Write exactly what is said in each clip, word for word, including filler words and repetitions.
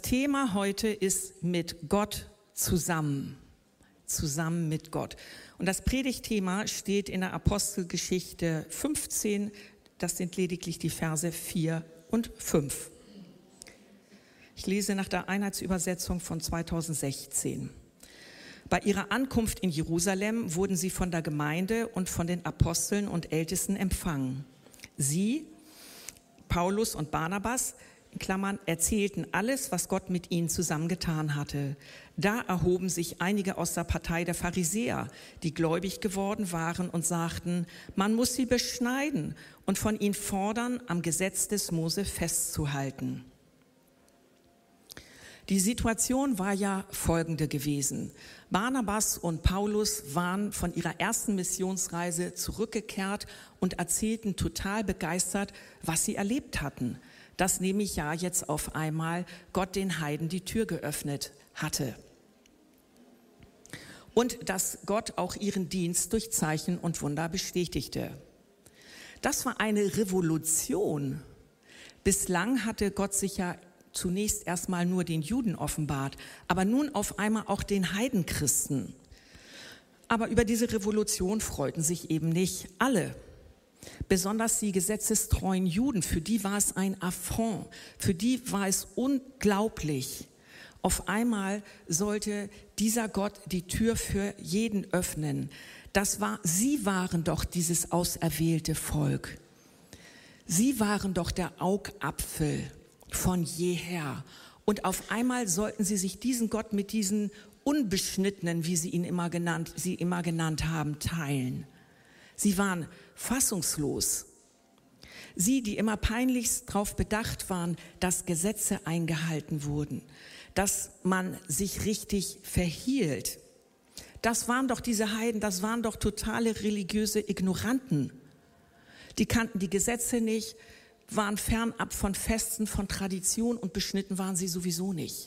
Thema heute ist mit Gott zusammen. Zusammen mit Gott. Und das Predigtthema steht in der Apostelgeschichte fünfzehn, das sind lediglich die Verse vier und fünf. Ich lese nach der Einheitsübersetzung von zweitausendsechzehn. Bei ihrer Ankunft in Jerusalem wurden sie von der Gemeinde und von den Aposteln und Ältesten empfangen. Sie, Paulus und Barnabas, in Klammern, erzählten alles, was Gott mit ihnen zusammengetan hatte. Da erhoben sich einige aus der Partei der Pharisäer, die gläubig geworden waren und sagten, man muss sie beschneiden und von ihnen fordern, am Gesetz des Mose festzuhalten. Die Situation war ja folgende gewesen. Barnabas und Paulus waren von ihrer ersten Missionsreise zurückgekehrt und erzählten total begeistert, was sie erlebt hatten. Dass nämlich ja jetzt auf einmal Gott den Heiden die Tür geöffnet hatte. Und dass Gott auch ihren Dienst durch Zeichen und Wunder bestätigte. Das war eine Revolution. Bislang hatte Gott sich ja zunächst erstmal nur den Juden offenbart, aber nun auf einmal auch den Heidenchristen. Aber über diese Revolution freuten sich eben nicht alle. Besonders die gesetzestreuen Juden, für die war es ein Affront, für die war es unglaublich. Auf einmal sollte dieser Gott die Tür für jeden öffnen. Das war, sie waren doch dieses auserwählte Volk. Sie waren doch der Augapfel von jeher. Und auf einmal sollten sie sich diesen Gott mit diesen Unbeschnittenen, wie sie ihn immer genannt, sie immer genannt haben, teilen. Sie waren fassungslos. Sie, die immer peinlichst darauf bedacht waren, dass Gesetze eingehalten wurden, dass man sich richtig verhielt. Das waren doch diese Heiden, das waren doch totale religiöse Ignoranten. Die kannten die Gesetze nicht, waren fernab von Festen, von Tradition und beschnitten waren sie sowieso nicht.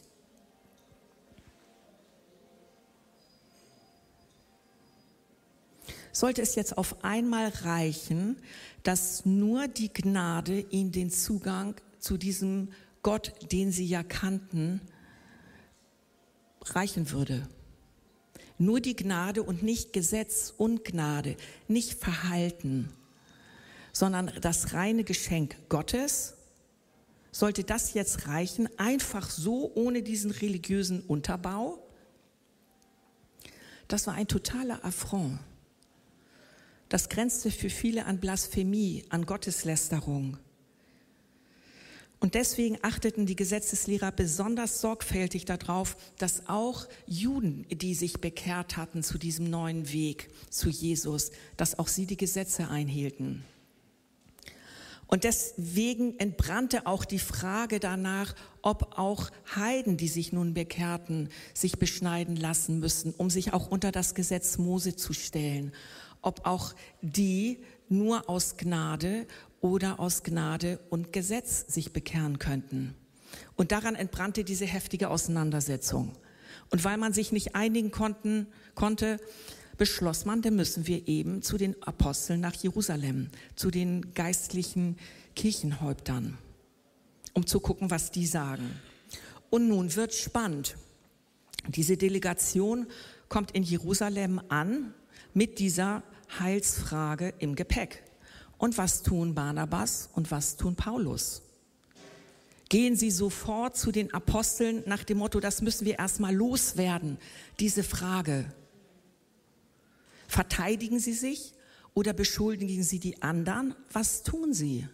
Sollte es jetzt auf einmal reichen, dass nur die Gnade ihnen den Zugang zu diesem Gott, den sie ja kannten, reichen würde. Nur die Gnade und nicht Gesetz und Gnade, nicht Verhalten, sondern das reine Geschenk Gottes. Sollte das jetzt reichen, einfach so, ohne diesen religiösen Unterbau? Das war ein totaler Affront. Das grenzte für viele an Blasphemie, an Gotteslästerung. Und deswegen achteten die Gesetzeslehrer besonders sorgfältig darauf, dass auch Juden, die sich bekehrt hatten zu diesem neuen Weg, zu Jesus, dass auch sie die Gesetze einhielten. Und deswegen entbrannte auch die Frage danach, ob auch Heiden, die sich nun bekehrten, sich beschneiden lassen müssen, um sich auch unter das Gesetz Mose zu stellen. Ob auch die nur aus Gnade oder aus Gnade und Gesetz sich bekehren könnten. Und daran entbrannte diese heftige Auseinandersetzung. Und weil man sich nicht einigen konnten, konnte, beschloss man, dann müssen wir eben zu den Aposteln nach Jerusalem, zu den geistlichen Kirchenhäuptern, um zu gucken, was die sagen. Und nun wird spannend. Diese Delegation kommt in Jerusalem an mit dieser Heilsfrage im Gepäck. Und was tun Barnabas und was tun Paulus? Gehen sie sofort zu den Aposteln nach dem Motto, das müssen wir erstmal loswerden, diese Frage. Verteidigen sie sich oder beschuldigen sie die anderen? Was tun sie?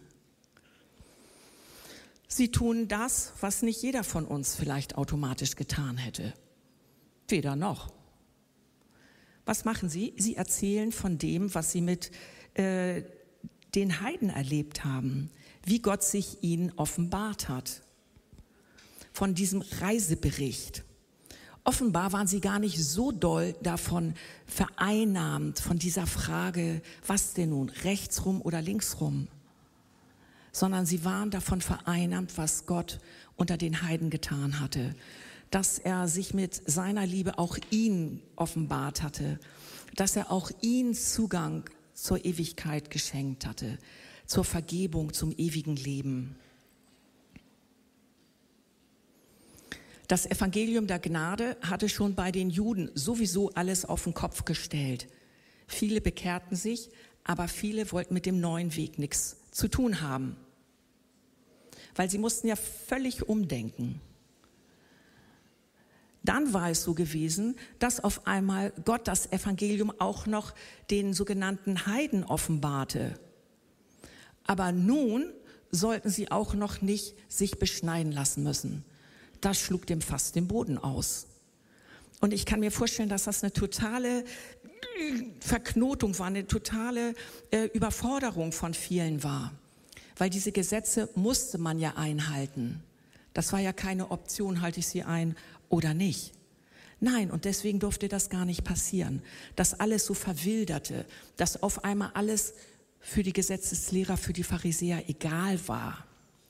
Sie tun das, was nicht jeder von uns vielleicht automatisch getan hätte. Weder noch. Was machen sie? Sie erzählen von dem, was sie mit äh, den Heiden erlebt haben, wie Gott sich ihnen offenbart hat. Von diesem Reisebericht. Offenbar waren sie gar nicht so doll davon vereinnahmt, von dieser Frage, was denn nun, rechtsrum oder linksrum, sondern sie waren davon vereinnahmt, was Gott unter den Heiden getan hatte, dass er sich mit seiner Liebe auch ihnen offenbart hatte, dass er auch ihnen Zugang zur Ewigkeit geschenkt hatte, zur Vergebung, zum ewigen Leben. Das Evangelium der Gnade hatte schon bei den Juden sowieso alles auf den Kopf gestellt. Viele bekehrten sich, aber viele wollten mit dem neuen Weg nichts zu tun haben. Weil sie mussten ja völlig umdenken. Dann war es so gewesen, dass auf einmal Gott das Evangelium auch noch den sogenannten Heiden offenbarte. Aber nun sollten sie auch noch nicht sich beschneiden lassen müssen. Das schlug dem fast den Boden aus. Und ich kann mir vorstellen, dass das eine totale Verknotung war, eine totale äh, Überforderung von vielen war. Weil diese Gesetze musste man ja einhalten. Das war ja keine Option, halte ich sie ein oder nicht. Nein, und deswegen durfte das gar nicht passieren, dass alles so verwilderte, dass auf einmal alles für die Gesetzeslehrer, für die Pharisäer egal war.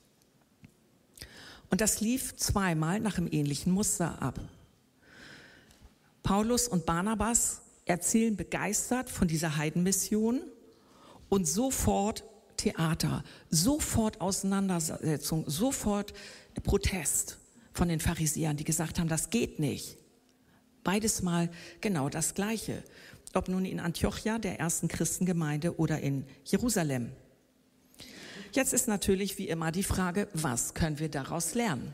Und das lief zweimal nach einem ähnlichen Muster ab. Paulus und Barnabas erzählen begeistert von dieser Heidenmission und sofort Theater, sofort Auseinandersetzung, sofort Protest von den Pharisäern, die gesagt haben, das geht nicht. Beides mal genau das Gleiche, ob nun in Antiochia, der ersten Christengemeinde, oder in Jerusalem. Jetzt ist natürlich wie immer die Frage, was können wir daraus lernen?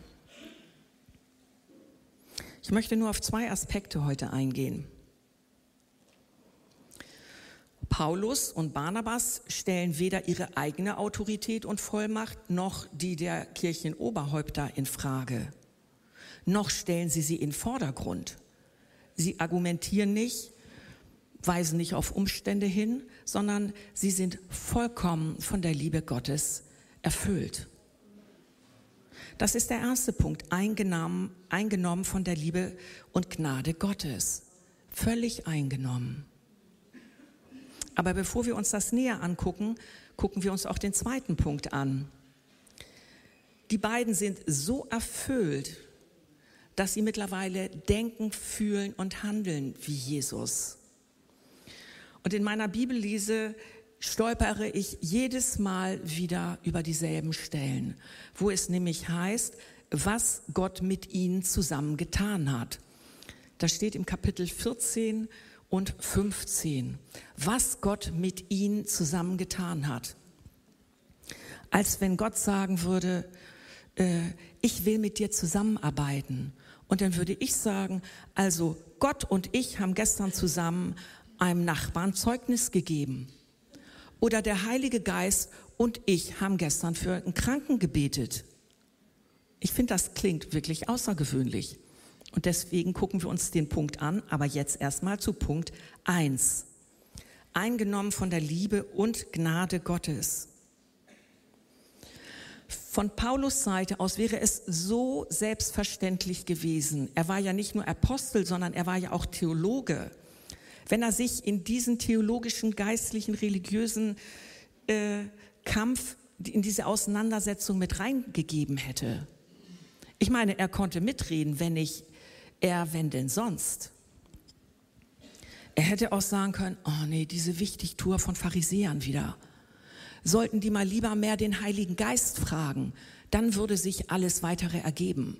Ich möchte nur auf zwei Aspekte heute eingehen. Paulus und Barnabas stellen weder ihre eigene Autorität und Vollmacht noch die der Kirchenoberhäupter in Frage. Noch stellen sie sie in den Vordergrund. Sie argumentieren nicht, weisen nicht auf Umstände hin, sondern sie sind vollkommen von der Liebe Gottes erfüllt. Das ist der erste Punkt, eingenommen, eingenommen von der Liebe und Gnade Gottes. Völlig eingenommen. Aber bevor wir uns das näher angucken, gucken wir uns auch den zweiten Punkt an. Die beiden sind so erfüllt, dass sie mittlerweile denken, fühlen und handeln wie Jesus. Und in meiner Bibellese stolpere ich jedes Mal wieder über dieselben Stellen, wo es nämlich heißt, was Gott mit ihnen zusammen getan hat. Das steht im Kapitel vierzehn und fünfzehn, was Gott mit ihnen zusammen getan hat. Als wenn Gott sagen würde, äh, ich will mit dir zusammenarbeiten. Und dann würde ich sagen, also Gott und ich haben gestern zusammen einem Nachbarn Zeugnis gegeben. Oder der Heilige Geist und ich haben gestern für einen Kranken gebetet. Ich finde, das klingt wirklich außergewöhnlich. Und deswegen gucken wir uns den Punkt an, aber jetzt erstmal zu Punkt eins. Eingenommen von der Liebe und Gnade Gottes. Von Paulus Seite aus wäre es so selbstverständlich gewesen. Er war ja nicht nur Apostel, sondern er war ja auch Theologe. Wenn er sich in diesen theologischen, geistlichen, religiösen äh, Kampf, in diese Auseinandersetzung mit reingegeben hätte. Ich meine, er konnte mitreden, wenn nicht er, wenn denn sonst. Er hätte auch sagen können, oh nee, diese Wichtigtour von Pharisäern wieder. Sollten die mal lieber mehr den Heiligen Geist fragen, dann würde sich alles Weitere ergeben.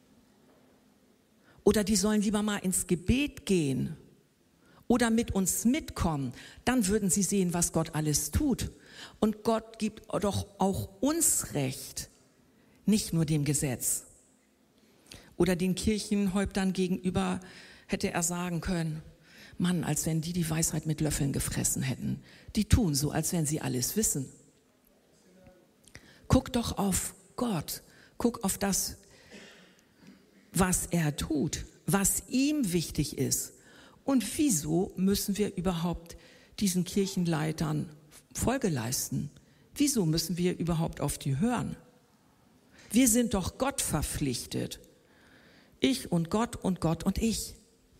Oder die sollen lieber mal ins Gebet gehen oder mit uns mitkommen, dann würden sie sehen, was Gott alles tut. Und Gott gibt doch auch uns Recht, nicht nur dem Gesetz. Oder den Kirchenhäuptern gegenüber hätte er sagen können, Mann, als wenn die die Weisheit mit Löffeln gefressen hätten. Die tun so, als wenn sie alles wissen. Guck doch auf Gott. Guck auf das, was er tut, was ihm wichtig ist. Und wieso müssen wir überhaupt diesen Kirchenleitern Folge leisten? Wieso müssen wir überhaupt auf die hören? Wir sind doch Gott verpflichtet. Ich und Gott und Gott und ich.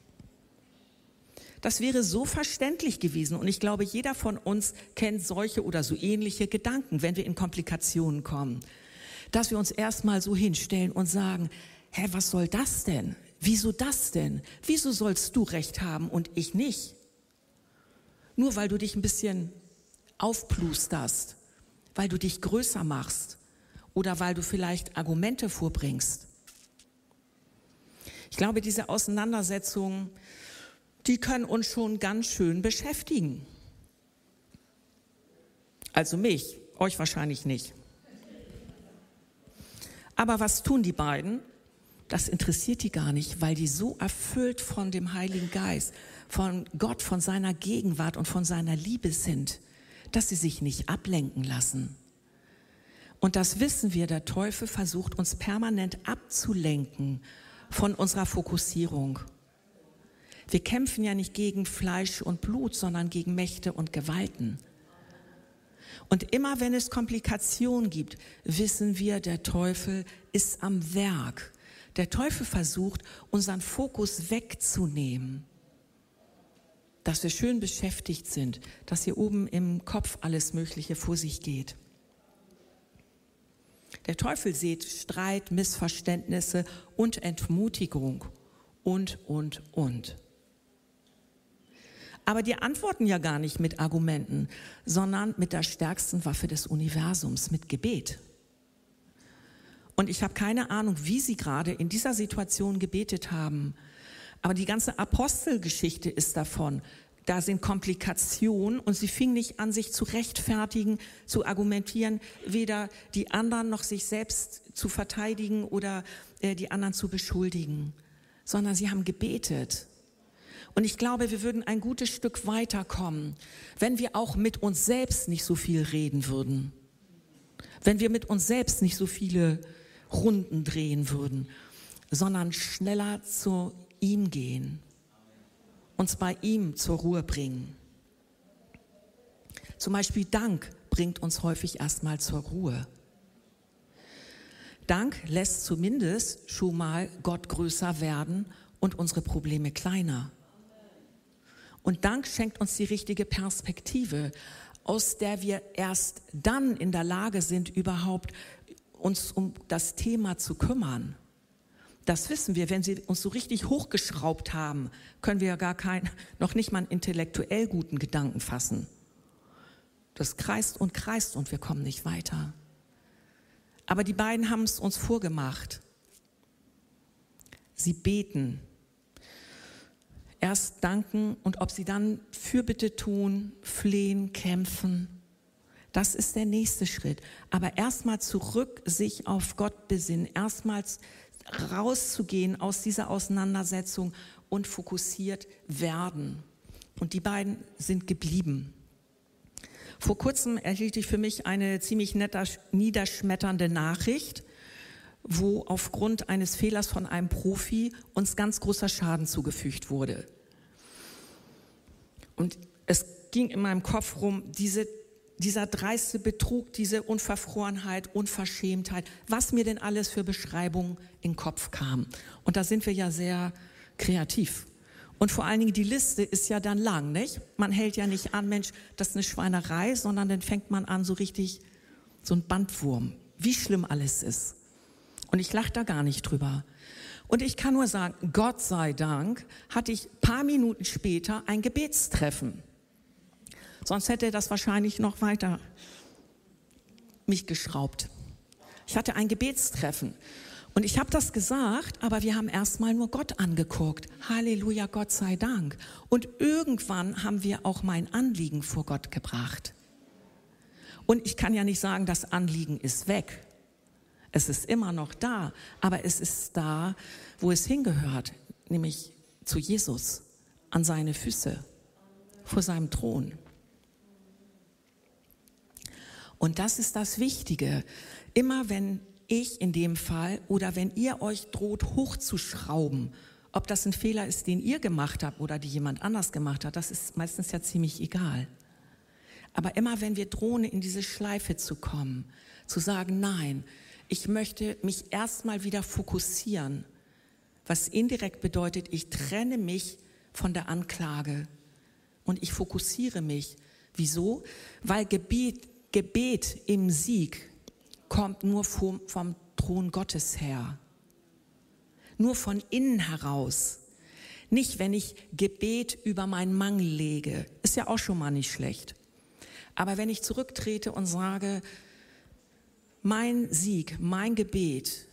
Das wäre so verständlich gewesen und ich glaube, jeder von uns kennt solche oder so ähnliche Gedanken, wenn wir in Komplikationen kommen, dass wir uns erstmal so hinstellen und sagen, hä, was soll das denn? Wieso das denn? Wieso sollst du Recht haben und ich nicht? Nur weil du dich ein bisschen aufplusterst, weil du dich größer machst oder weil du vielleicht Argumente vorbringst. Ich glaube, diese Auseinandersetzungen, die können uns schon ganz schön beschäftigen. Also mich, euch wahrscheinlich nicht. Aber was tun die beiden? Das interessiert die gar nicht, weil die so erfüllt von dem Heiligen Geist, von Gott, von seiner Gegenwart und von seiner Liebe sind, dass sie sich nicht ablenken lassen. Und das wissen wir, der Teufel versucht uns permanent abzulenken von unserer Fokussierung. Wir kämpfen ja nicht gegen Fleisch und Blut, sondern gegen Mächte und Gewalten. Und immer wenn es Komplikationen gibt, wissen wir, der Teufel ist am Werk. Der Teufel versucht, unseren Fokus wegzunehmen. Dass wir schön beschäftigt sind, dass hier oben im Kopf alles Mögliche vor sich geht. Der Teufel sieht Streit, Missverständnisse und Entmutigung und, und, und. Aber die antworten ja gar nicht mit Argumenten, sondern mit der stärksten Waffe des Universums, mit Gebet. Und ich habe keine Ahnung, wie sie gerade in dieser Situation gebetet haben. Aber die ganze Apostelgeschichte ist davon. Da sind Komplikationen und sie fingen nicht an, sich zu rechtfertigen, zu argumentieren, weder die anderen noch sich selbst zu verteidigen oder äh, die anderen zu beschuldigen, sondern sie haben gebetet. Und ich glaube, wir würden ein gutes Stück weiterkommen, wenn wir auch mit uns selbst nicht so viel reden würden. Wenn wir mit uns selbst nicht so viele Runden drehen würden, sondern schneller zu ihm gehen, uns bei ihm zur Ruhe bringen. Zum Beispiel Dank bringt uns häufig erstmal zur Ruhe. Dank lässt zumindest schon mal Gott größer werden und unsere Probleme kleiner. Und Dank schenkt uns die richtige Perspektive, aus der wir erst dann in der Lage sind, überhaupt uns um das Thema zu kümmern. Das wissen wir, wenn sie uns so richtig hochgeschraubt haben, können wir ja gar keinen, noch nicht mal einen intellektuell guten Gedanken fassen. Das kreist und kreist und wir kommen nicht weiter. Aber die beiden haben es uns vorgemacht. Sie beten. Erst danken und ob sie dann Fürbitte tun, flehen, kämpfen. Das ist der nächste Schritt. Aber erstmal zurück sich auf Gott besinnen, erstmals rauszugehen aus dieser Auseinandersetzung und fokussiert werden. Und die beiden sind geblieben. Vor kurzem erhielt ich für mich eine ziemlich nette, niederschmetternde Nachricht, wo aufgrund eines Fehlers von einem Profi uns ganz großer Schaden zugefügt wurde. Und es ging in meinem Kopf rum, diese, dieser dreiste Betrug, diese Unverfrorenheit, Unverschämtheit, was mir denn alles für Beschreibungen in den Kopf kam. Und da sind wir ja sehr kreativ. Und vor allen Dingen, die Liste ist ja dann lang, nicht? Man hält ja nicht an, Mensch, das ist eine Schweinerei, sondern dann fängt man an, so richtig, so ein Bandwurm, wie schlimm alles ist. Und ich lache da gar nicht drüber. Und ich kann nur sagen, Gott sei Dank hatte ich ein paar Minuten später ein Gebetstreffen. Sonst hätte das wahrscheinlich noch weiter mich geschraubt. Ich hatte ein Gebetstreffen. Und ich habe das gesagt, aber wir haben erstmal nur Gott angeguckt. Halleluja, Gott sei Dank. Und irgendwann haben wir auch mein Anliegen vor Gott gebracht. Und ich kann ja nicht sagen, das Anliegen ist weg. Es ist immer noch da, aber es ist da, wo es hingehört, nämlich zu Jesus, an seine Füße, vor seinem Thron. Und das ist das Wichtige. Immer wenn ich in dem Fall oder wenn ihr euch droht hochzuschrauben, ob das ein Fehler ist, den ihr gemacht habt oder die jemand anders gemacht hat, das ist meistens ja ziemlich egal. Aber immer wenn wir drohen, in diese Schleife zu kommen, zu sagen, nein, ich möchte mich erstmal wieder fokussieren, was indirekt bedeutet, ich trenne mich von der Anklage und ich fokussiere mich. Wieso? Weil Gebet, Gebet im Sieg kommt nur vom, vom Thron Gottes her. Nur von innen heraus. Nicht, wenn ich Gebet über meinen Mangel lege. Ist ja auch schon mal nicht schlecht. Aber wenn ich zurücktrete und sage, mein Sieg, mein Gebet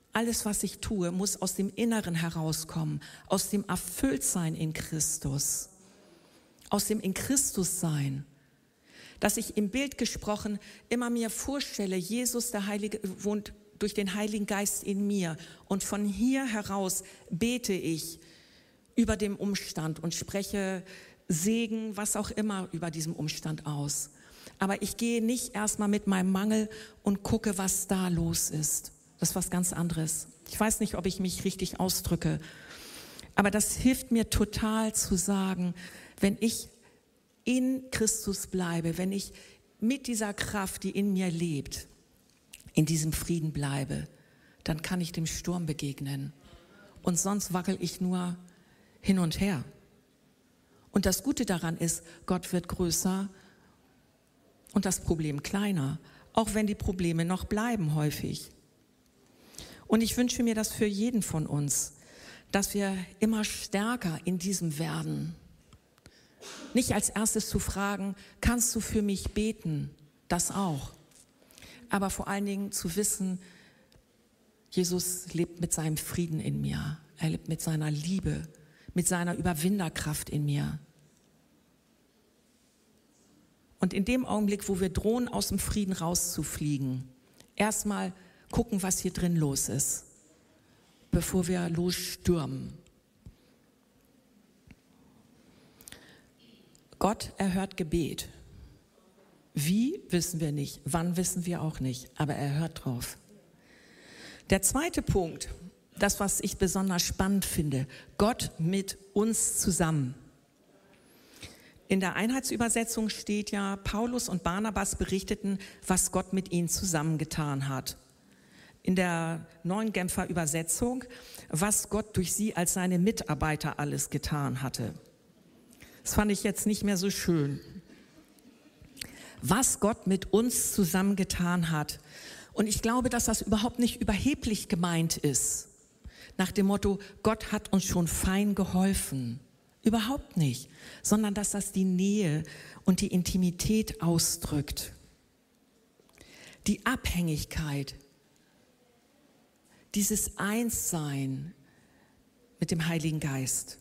Alles, was ich tue, muss aus dem Inneren herauskommen, aus dem Erfülltsein in Christus, aus dem in Christus sein. Dass ich im Bild gesprochen immer mir vorstelle, Jesus, der Heilige, wohnt durch den Heiligen Geist in mir. Und von hier heraus bete ich über dem Umstand und spreche Segen, was auch immer, über diesem Umstand aus. Aber ich gehe nicht erstmal mit meinem Mangel und gucke, was da los ist. Das ist was ganz anderes. Ich weiß nicht, ob ich mich richtig ausdrücke, aber das hilft mir total zu sagen, wenn ich in Christus bleibe, wenn ich mit dieser Kraft, die in mir lebt, in diesem Frieden bleibe, dann kann ich dem Sturm begegnen. Und sonst wackel ich nur hin und her. Und das Gute daran ist, Gott wird größer und das Problem kleiner, auch wenn die Probleme noch bleiben häufig. Und ich wünsche mir das für jeden von uns, dass wir immer stärker in diesem werden. Nicht als erstes zu fragen, kannst du für mich beten? Das auch. Aber vor allen Dingen zu wissen, Jesus lebt mit seinem Frieden in mir. Er lebt mit seiner Liebe, mit seiner Überwinderkraft in mir. Und in dem Augenblick, wo wir drohen, aus dem Frieden rauszufliegen, erstmal gucken, was hier drin los ist, bevor wir losstürmen. Gott erhört Gebet. Wie, wissen wir nicht. Wann, wissen wir auch nicht. Aber er hört drauf. Der zweite Punkt, das, was ich besonders spannend finde, Gott mit uns zusammen. In der Einheitsübersetzung steht ja, Paulus und Barnabas berichteten, was Gott mit ihnen zusammengetan hat. In der neuen Genfer Übersetzung, was Gott durch sie als seine Mitarbeiter alles getan hatte. Das fand ich jetzt nicht mehr so schön. Was Gott mit uns zusammengetan hat. Und ich glaube, dass das überhaupt nicht überheblich gemeint ist. Nach dem Motto, Gott hat uns schon fein geholfen. Überhaupt nicht. Sondern dass das die Nähe und die Intimität ausdrückt. Die Abhängigkeit. Dieses Einssein mit dem Heiligen Geist.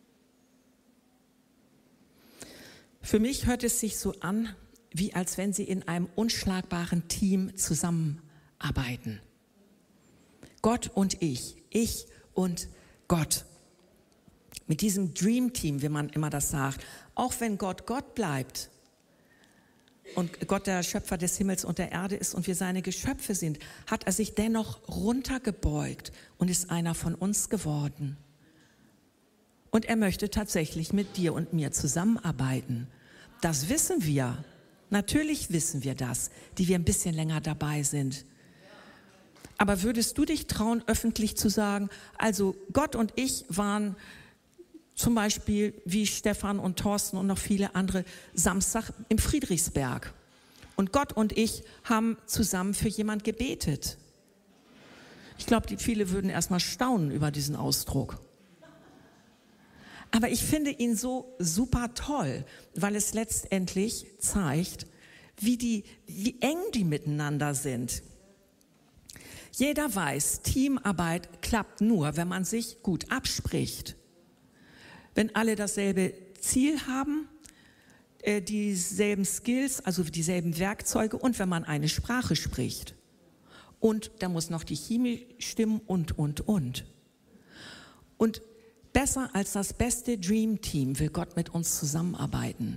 Für mich hört es sich so an, wie als wenn sie in einem unschlagbaren Team zusammenarbeiten. Gott und ich, ich und Gott. Mit diesem Dream Team, wie man immer das sagt. Auch wenn Gott Gott bleibt und Gott der Schöpfer des Himmels und der Erde ist und wir seine Geschöpfe sind, hat er sich dennoch runtergebeugt und ist einer von uns geworden. Und er möchte tatsächlich mit dir und mir zusammenarbeiten. Das wissen wir. Natürlich wissen wir das, die wir ein bisschen länger dabei sind. Aber würdest du dich trauen, öffentlich zu sagen, also Gott und ich waren zum Beispiel wie Stefan und Thorsten und noch viele andere Samstag im Friedrichsberg. Und Gott und ich haben zusammen für jemand gebetet. Ich glaube, die viele würden erstmal staunen über diesen Ausdruck. Aber ich finde ihn so super toll, weil es letztendlich zeigt, wie, die, wie eng die miteinander sind. Jeder weiß, Teamarbeit klappt nur, wenn man sich gut abspricht. Wenn alle dasselbe Ziel haben, äh, dieselben Skills, also dieselben Werkzeuge und wenn man eine Sprache spricht. Und da muss noch die Chemie stimmen und, und, und. Und besser als das beste Dream Team will Gott mit uns zusammenarbeiten.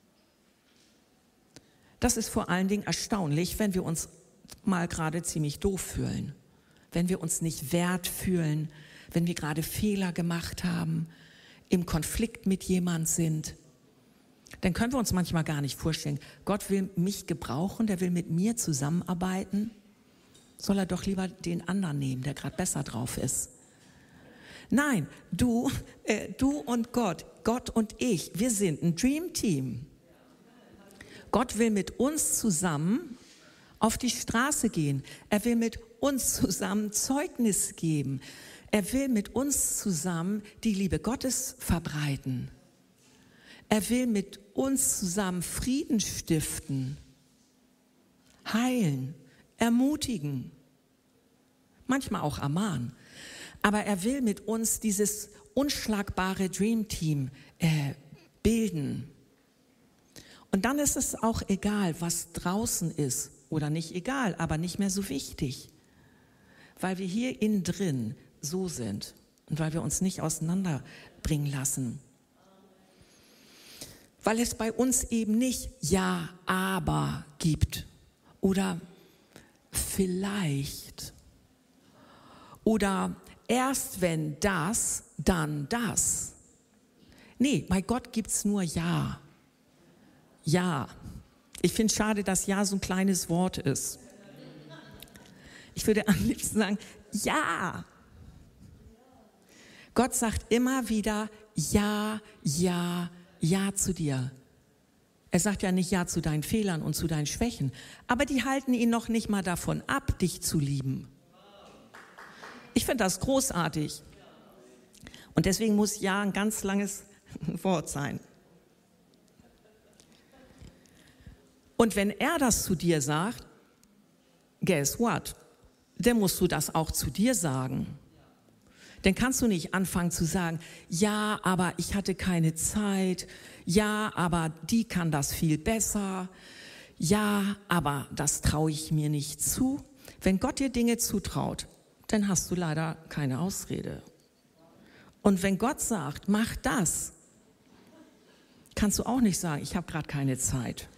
Das ist vor allen Dingen erstaunlich, wenn wir uns mal gerade ziemlich doof fühlen. Wenn wir uns nicht wert fühlen, wenn wir gerade Fehler gemacht haben, im Konflikt mit jemand sind. Dann können wir uns manchmal gar nicht vorstellen, Gott will mich gebrauchen, der will mit mir zusammenarbeiten. Soll er doch lieber den anderen nehmen, der gerade besser drauf ist. Nein, du, äh, du und Gott, Gott und ich, wir sind ein Dream Team. Gott will mit uns zusammen auf die Straße gehen. Er will mit uns zusammen Zeugnis geben. Er will mit uns zusammen die Liebe Gottes verbreiten. Er will mit uns zusammen Frieden stiften, heilen, ermutigen, manchmal auch Aman. Aber er will mit uns dieses unschlagbare Dream Team äh, bilden. Und dann ist es auch egal, was draußen ist. Oder nicht egal, aber nicht mehr so wichtig. Weil wir hier innen drin so sind. Und weil wir uns nicht auseinanderbringen lassen. Weil es bei uns eben nicht ja, aber gibt. Oder vielleicht. Oder erst wenn das, dann das. Nee, bei Gott gibt es nur ja. Ja. Ich finde es schade, dass ja so ein kleines Wort ist. Ich würde am liebsten sagen, ja. Gott sagt immer wieder ja, ja, ja zu dir. Er sagt ja nicht ja zu deinen Fehlern und zu deinen Schwächen, aber die halten ihn noch nicht mal davon ab, dich zu lieben. Ich finde das großartig. Und deswegen muss ja ein ganz langes Wort sein. Und wenn er das zu dir sagt, guess what? Dann musst du das auch zu dir sagen. Dann kannst du nicht anfangen zu sagen, ja, aber ich hatte keine Zeit, ja, aber die kann das viel besser, ja, aber das traue ich mir nicht zu. Wenn Gott dir Dinge zutraut, dann hast du leider keine Ausrede. Und wenn Gott sagt, mach das, kannst du auch nicht sagen, ich habe gerade keine Zeit.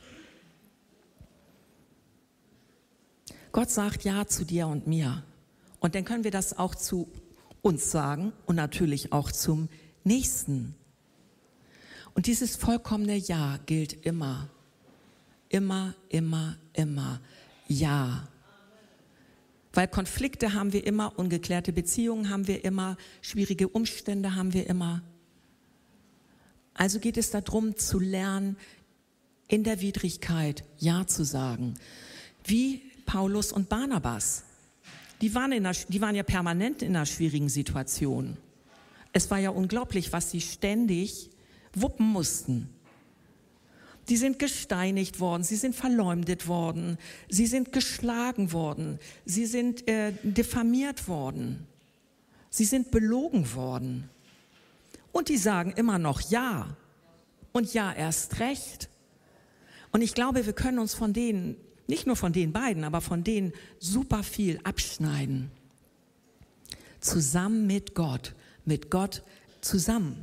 Gott sagt ja zu dir und mir. Und dann können wir das auch zu uns sagen und natürlich auch zum Nächsten. Und dieses vollkommene Ja gilt immer. Immer, immer, immer. Ja. Weil Konflikte haben wir immer, ungeklärte Beziehungen haben wir immer, schwierige Umstände haben wir immer. Also geht es darum, zu lernen, in der Widrigkeit Ja zu sagen. Wie Paulus und Barnabas. Die waren, in einer, die waren ja permanent in einer schwierigen Situation. Es war ja unglaublich, was sie ständig wuppen mussten. Die sind gesteinigt worden, sie sind verleumdet worden, sie sind geschlagen worden, sie sind äh, diffamiert worden, sie sind belogen worden. Und die sagen immer noch Ja und Ja erst recht. Und ich glaube, wir können uns von denen, nicht nur von den beiden, aber von denen super viel abschneiden. Zusammen mit Gott, mit Gott zusammen.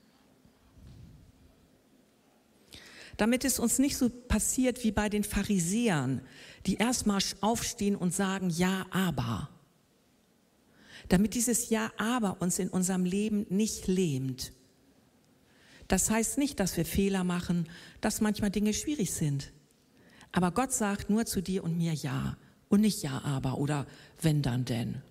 Damit es uns nicht so passiert wie bei den Pharisäern, die erstmal aufstehen und sagen, ja, aber. Damit dieses Ja, aber uns in unserem Leben nicht lähmt. Das heißt nicht, dass wir Fehler machen, dass manchmal Dinge schwierig sind. Aber Gott sagt nur zu dir und mir Ja und nicht Ja, aber oder wenn dann denn.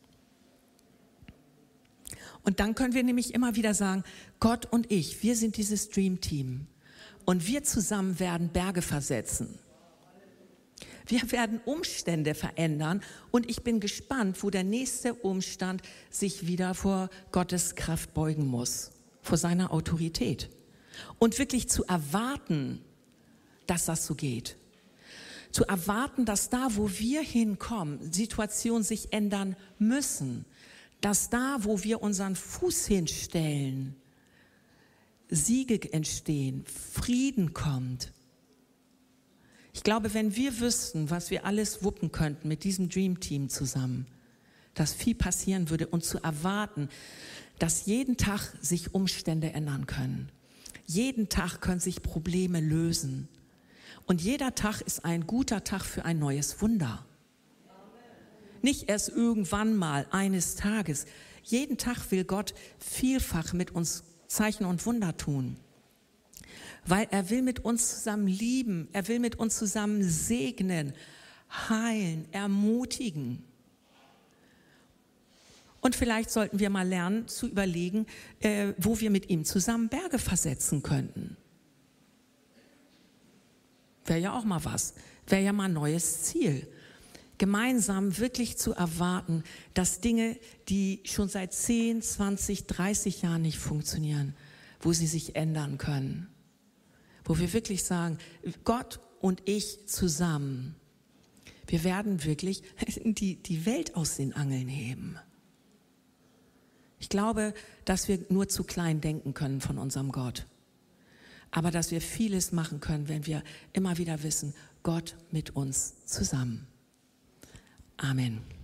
Und dann können wir nämlich immer wieder sagen, Gott und ich, wir sind dieses Dream Team. Und wir zusammen werden Berge versetzen. Wir werden Umstände verändern und ich bin gespannt, wo der nächste Umstand sich wieder vor Gottes Kraft beugen muss, vor seiner Autorität. Und wirklich zu erwarten, dass das so geht. Zu erwarten, dass da, wo wir hinkommen, Situationen sich ändern müssen. Dass da, wo wir unseren Fuß hinstellen, Siege entstehen, Frieden kommt. Ich glaube, wenn wir wüssten, was wir alles wuppen könnten mit diesem Dream Team zusammen, dass viel passieren würde und zu erwarten, dass jeden Tag sich Umstände ändern können. Jeden Tag können sich Probleme lösen. Und jeder Tag ist ein guter Tag für ein neues Wunder. Nicht erst irgendwann mal, eines Tages. Jeden Tag will Gott vielfach mit uns Zeichen und Wunder tun. Weil er will mit uns zusammen lieben, er will mit uns zusammen segnen, heilen, ermutigen. Und vielleicht sollten wir mal lernen zu überlegen, äh, wo wir mit ihm zusammen Berge versetzen könnten. Wäre ja auch mal was, wäre ja mal ein neues Ziel. Gemeinsam wirklich zu erwarten, dass Dinge, die schon seit zehn, zwanzig, dreißig Jahren nicht funktionieren, wo sie sich ändern können. Wo wir wirklich sagen, Gott und ich zusammen, Wir werden wirklich die, die Welt aus den Angeln heben. Ich glaube, dass wir nur zu klein denken können von unserem Gott. Aber dass wir vieles machen können, wenn wir immer wieder wissen, Gott mit uns zusammen. Amen.